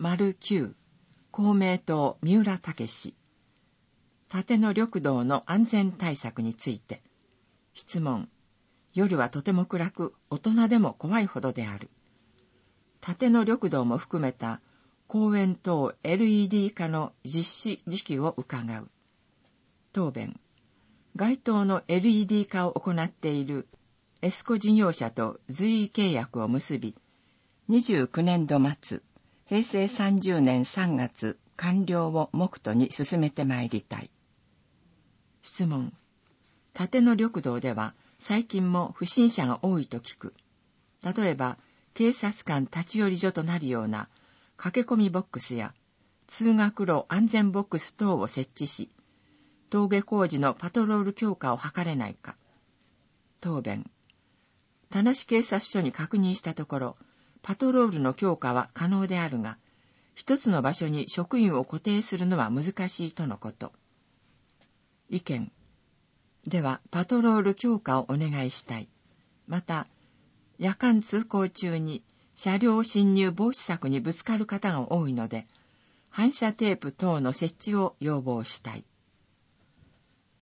9、公明党三浦武史。立野緑道の安全対策について。質問。夜はとても暗く、大人でも怖いほどである。立野緑道も含めた公園等 LED 化の実施時期を伺う。答弁。該当の LED 化を行っているエスコ事業者と随意契約を結び、29年度末、平成30年3月完了を目途に進めてまいりたい。質問。立野緑道では最近も不審者が多いと聞く。例えば、警察官立ち寄り所となるような駆け込みボックスや通学路安全ボックス等を設置し、登下校時のパトロール強化を図れないか。答弁。田無警察署に確認したところ、パトロールの強化は可能であるが、一つの場所に職員を固定するのは難しいとのこと。意見。では、パトロール強化をお願いしたい。また、夜間通行中に車両進入防止柵にぶつかる方が多いので、反射テープ等の設置を要望したい。